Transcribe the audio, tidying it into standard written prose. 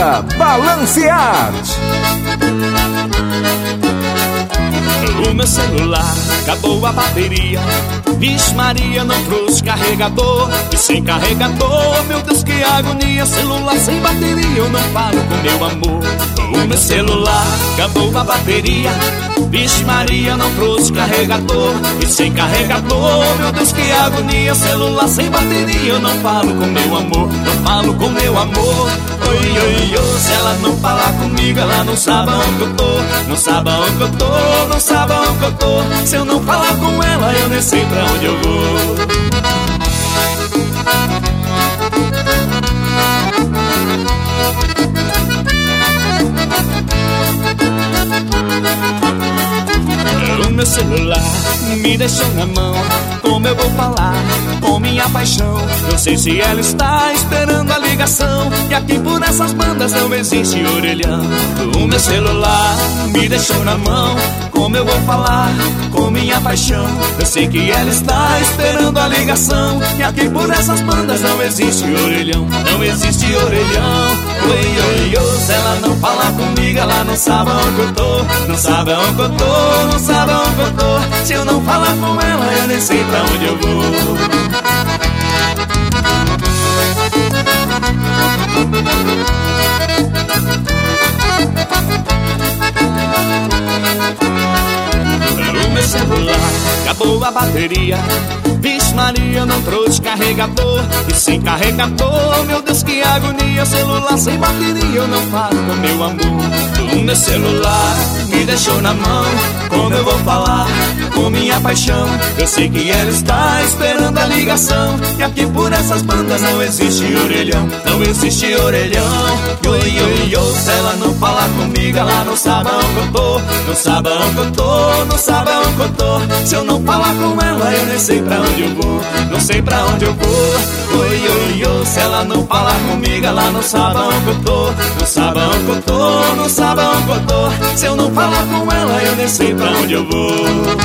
Apresenta Balancearte. O meu celular acabou a bateria. Vixe Maria, não trouxe carregador. E sem carregador, meu Deus, que agonia. Celular sem bateria, eu não falo com meu amor. O meu celular acabou a bateria. Vixe Maria, não trouxe carregador. E sem carregador, meu Deus, que agonia. Celular sem bateria, eu não falo com meu amor. Não falo com meu amor. Oi, oi, oi, se ela não falar comigo, ela não sabe onde eu tô. Não sabe onde eu tô, não sabe onde eu tô. Se eu não falar com ela, eu nem sei pra onde eu vou. O meu celular me deixou na mão. Como eu vou falar com minha paixão? Não sei se ela está esperando a ligação. E aqui por essas bandas não existe orelhão. O meu celular me deixou na mão. Como eu vou falar com minha paixão? Eu sei que ela está esperando a ligação. E aqui por essas bandas não existe orelhão. Não existe orelhão. Oi, oi, oi, se ela não falar comigo, ela não sabe onde eu tô. Não sabe onde eu tô, não sabe onde eu tô. Se eu não falar com ela, eu nem sei pra onde eu vou. O meu celular acabou a bateria. Vixe Maria, não trouxe carregador. E sem carregador, meu Deus, que agonia. Celular sem bateria, eu não falo com meu amor. O meu celular me deixou na mão. Como eu vou falar com minha paixão? Eu sei que ela está esperando a ligação. E aqui por essas bandas não existe orelhão. Não existe orelhão. Oi, oi, oi, se ela não falar comigo, ela não sabe onde eu tô. Não sabe onde eu tô, não sabe onde eu tô. Se eu não falar com ela, eu nem sei pra onde eu vou. Não sei pra onde eu vou. Oi, oi, oi, se ela não falar comigo, ela não sabe onde eu tô. Não sabe onde eu tô, não sabe onde eu tô. Se eu não falar com ela, eu nem sei pra onde eu vou.